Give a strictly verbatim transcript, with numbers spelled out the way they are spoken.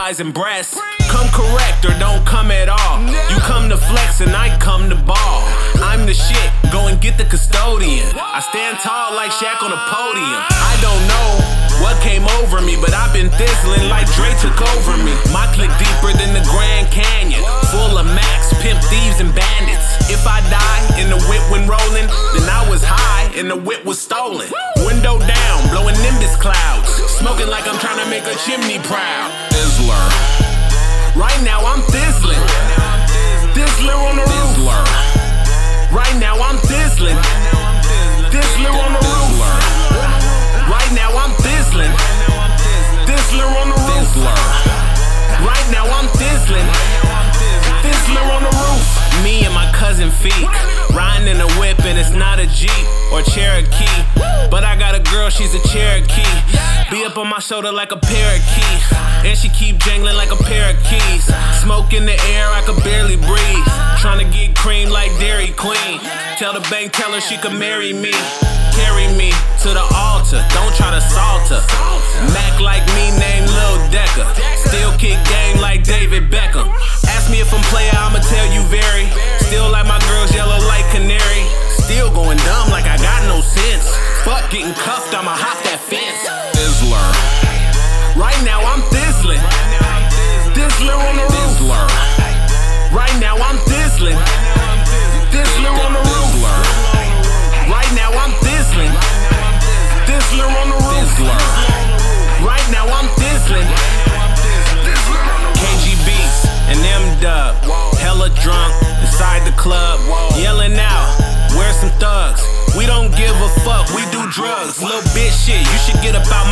thighs and breasts. Come correct or don't come at all. You come to flex and I come to ball. I'm the shit, go and get the custodian. I stand tall like Shaq on a podium. I don't know what came over me, but I've been thizzling like Dre took over me. My click deeper than the Grand Canyon, full of max, pimp thieves and bandits. If I die in the whip when rolling, then I was high and the whip was stolen. Window down, blowing Nimbus clouds, smoking like I'm trying to make a chimney proud. Thizzler. Right now I'm thizzling. Thizzler on the roof. Right now I'm thizzling. Thizzler on the roof. Right now I'm thizzling. Thizzler on the roof. Right now I'm thizzling. Thizzler on the roof. Me and my cousin Feek, riding in a whip and it's not a Jeep or Cherokee, but I got a girl, she's a Cherokee. Be up on my shoulder like a parakeet, and she keep jangling like a pair of keys. Smoke in the air, I could barely breathe. Tryna get cream like Dairy Queen. Tell the bank teller she could marry me. Carry me to the altar, don't try to salt her. Mac like me named Lil Decker, still kick game like David Beckham. Ask me if I'm player, I'ma tell you very. Still like my girls yellow like canary. Still going dumb like I got no sense. Fuck getting cuffed, I'ma hop that fence. Thizzler. Right now I'm thizzling. Thizzler on the roof. Right now I'm thizzling. Thizzler on the roof. Right now I'm thizzling. Thizzler on the roof. Right now I'm thizzling. K G Beats and M-Dub, hella drunk inside the club, yelling out, where's some thugs? We don't give a fuck, we do drugs. Little bitch shit, you should get up out